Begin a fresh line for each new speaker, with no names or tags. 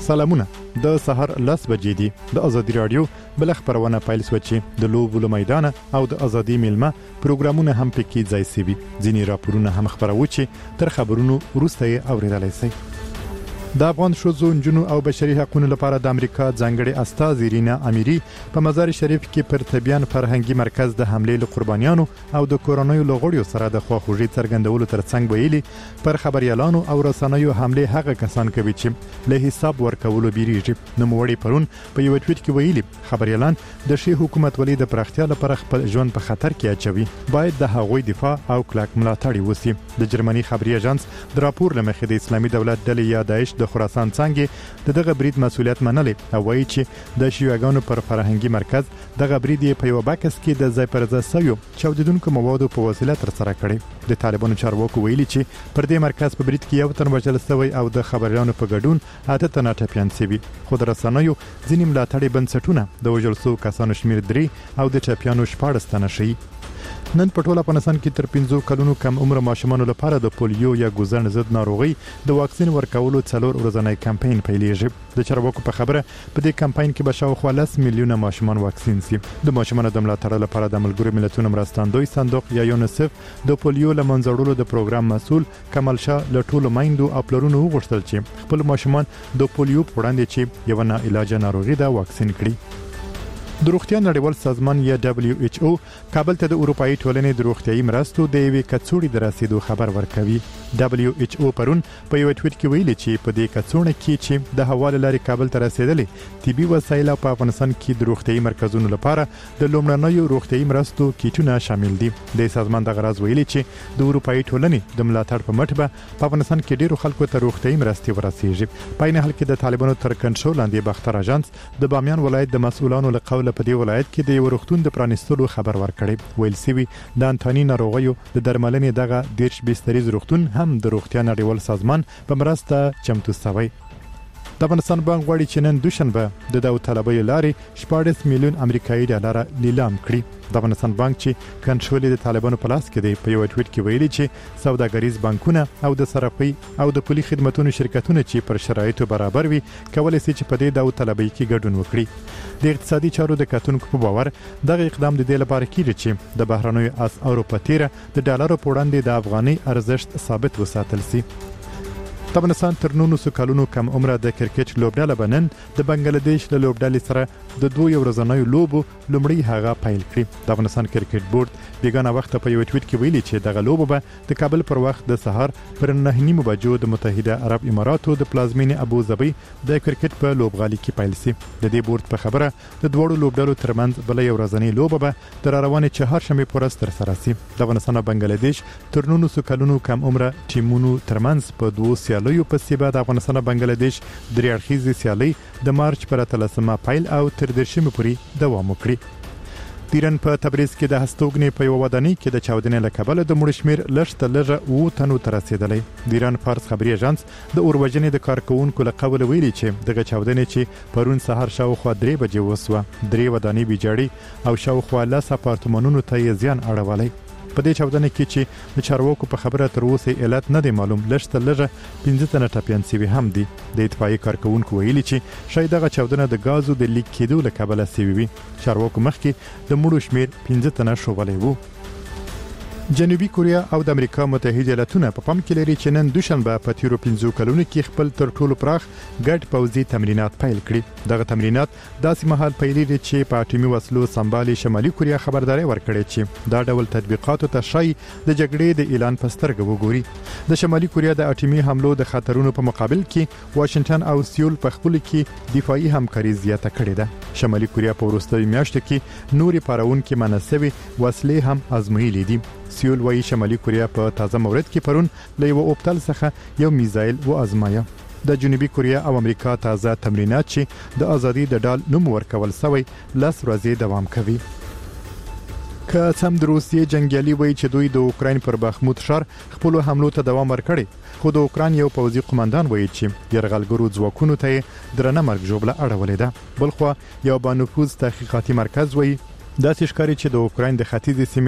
سلامونه د سحر 10 بجې دي د ازادي رادیو بل خبرونه پایل سوچي د لوبو میدان او د ازادي میلمه پروګرامونه هم پکې ځای سي ځینی راپورونه هم خبروي تر خبرونو وروسته اوریدلای شي د افغان شوزو جنو او بشري حقوقو لپاره د امریکا ځانګړي استاذ رینا اميري په مزار شریف کې پر تبيان فرهنګي مرکز د حمله له قربانیانو او د کورونای لغړیو سره د خواخوږي څرګندولو ترڅنګ ویلي پر خبريالانو او رسنیو حمله هغه کسان کوي چې له حساب ورکولو بیریږي نو موړي پرون په یو ټویټ کې ویلي خبريالان د شي حکومت ولې د پراختیا لپاره خپل ژوند په خطر کې اچوي باید د هغوی دفاع او کلک ملاتړ وسی د جرمني خبري اژانس د راپور لمخې د اسلامي دولت ډلې یا داعش د خراسان څنګه دغه برید مسولیت منلي او وایي چې د شیوعګانو پر فرهنګي مرکز دغه برید په یو باکس کې د ځای پر ځای سویو چاودیدونکو موادو په وسیله تر سره کړي د طالبانو چارواکو ویلي چې پر دې مرکز په برید کې یو تن وژل شوی او د خبريالانو په ګډون اته تنه ټپيان شوی خو د رسنیو ځینې ملاتړي بنسټونه د وژل شو کسانو شمیر 3 او د ټپيانو 14 تنه شي نن په ټوله افغانستان کې تر 15 کلونو کم عمر ماشومان لپاره د پولیو یا ګوزن ضد ناروغي د واکسین ورکولو څلور ورځنی کمپاین پیلېږي د چارواکو په خبره په دې کمپاین کې به شاوخوا 10 میلیونه ماشومان واکسین شي د ماشومان د ملاتړ لپاره د ملګرو ملتونو مرستندوی صندوق یا یونیسف د پولیو لمنځوړلو د پروګرام مسول کمال شاه له ټولو مایندو او پلرونو وغوښتل چې خپل ماشومان د پولیو په وړاندې چې یو نه علاج ناروغي دا واکسین کړي د روغتیا نړیوال سازمان یا WHO کابل ته د اروپאי ټولنې د روغتیايي مرستو د یوې کڅوړې د رسیدو خبر ورکوي WHO پرون په یو ټویټ کې ویلي چې په دې کڅوړه کې چې د حواله لري کابل ته رسیدلې طبي وسایل په افغانستان کې د روغتیايي مرکزونو لپاره د لومړنیو روغتیايي مرستو کیټونه شامل دي د سازمان د غرض ویلي چې د اروپאי ټولنې د ملاتړ په مټ به په افغانستان کې ډیرو خلکو ته روغتیايي مرستې ورسیږي په نه حال کې د طالبانو تر کنټرول لاندې باختر اژانس د بامیان ولایت د مسؤلانو له قوله په دې ولایت کې د ورختون د پرانستلو خبر ورکړی ویل سوي د انټونی ناروغیو د درملنې دغه دیرش بستریز روغتون هم د روغتیا نړیوال سازمان په مرسته چمتو شوی د افغانستان بانک غواړي چې نن دوشنبه د داوطلبۍ لارې 14 میلیون امریکایي ډالر لیلام کړي د افغانستان بانک چې کنټرول د طالبانو په لاس کې دی په یو ټویټ کې ویلي چې سوداګریز بانکونه او د صرافي او د پولي خدماتو شرکتونه چې پر شرایطو برابر وي کولای شي چې په دې داوطلبۍ کې ګډون وکړي د اقتصادي چارو د کتونکو په باور دغه اقدام د دې لپاره کیږي چې د بهرنیو اسعارو په تیره د ډالرو په وړاندې د افغاني ارزښت ثابت وساتل شي د افغانستان تر 19 کلونو کم عمره د کرکټ لوبډله بنن د بنگلاديش له لوبډلې سره د دوه ورځنیو لوبو لومړی هغه پیل کړی د افغانستان کرکټ بورډ بیګانه وخت په یو ټویټ کې ویلي چې دغه لوبه به د کابل پر وخت د سهار پر 9:30 بجو د متحده عرب اماراتو د پلازمینې ابو ظبي د کرکټ په لوبغالي کې پیل شي د دې بورډ په خبره د دوړو لوبډلو ترمنځ بل یو ورځنی لوبه به د روانې چهارشنبه پورس تر سره شي د افغانستان او بنگلاديش تر 19 کلونو کم عمره ټیمونو ترمنځ په دوه سیالیو په سیبه د افغانستان او بنگلاديش درې اړخیزه سیالي د مارچ پر 13 پیل او تر 10 پورې دوام وکړي د ایران په تبریز کې د هستوګنې په یو ودانۍ کې د چاودنې له کبله د مړو شمیر لږ لږه و تنو تر رسیدلې د ایران فارس خبري اژانس د اوروجنې د کارکونکو له قوله ویلي چې دغه چاودنې چې پرون سهار شاوخوا 3 بجې وسوه 3 ودانۍ ویجاړي او شاوخوا 10 اپارتمانونو ته زیان اړولی په دې چاودنه کې چې د چارواکو په خبره تر اوسه علت نه دی معلوم لږه 15 تنه ټپيان شوي هم دي د اطفائیه کارکونکو ویلي چې شاید دغه چاودنه د غازو د لیک کېدو له کبله شوی وي چارواکو مخکې د مړو شمیر 15 تنه شوبلې وو جنوبي کوریا او د امریکا متحده ایالاتونه په پام کې لري چې نن دوشنبه په تیرو 15 کلونو کې خپل تر ټولو پراخ ګډ پوځي تمرینات پیل کړي دغه تمرینات داسې مهال پیلېږي چې په اټومي وسلو سمبالي شمالي کوریا خبرداري ورکړي چې دا ډول تطبیقاتو ته شای د جګړې د اعلان پسترګ وګوري د شمالي کوریا د اټومي حملو د خطرونو په مقابل کې واشنگټن او سیول په خپل کې دفاعي همکاري زیاته کړې ده شمالي کوریا په وروستیو میاشتو کې نوري پارون کې مناسبي وسلې هم ازمویلې دي سیول وايي شمالي کوریا په تازه مورد کې پرون له یو اوبتل څخه یو میزایل و ازمایا د جنوبي کوریا او امریکا تازه تمرینات چې د ازادي د ډال نوم ورکول شوی 10 ورځې دوام کوي که سم د روسیې جنگیالي وایي چې دوی د اوکراین پر بخموت ښار خپل حملو ته دوام ورکړي خو د اوکراین یو پوځي قومندان وایي چې يرغلګرو ځواکونو ته درنه مرګ جوړه اړولې ده بلخو یو بانفوذ تحقیقاتي مرکز وایي دا ښکاري چې د اوکراین د ختیځ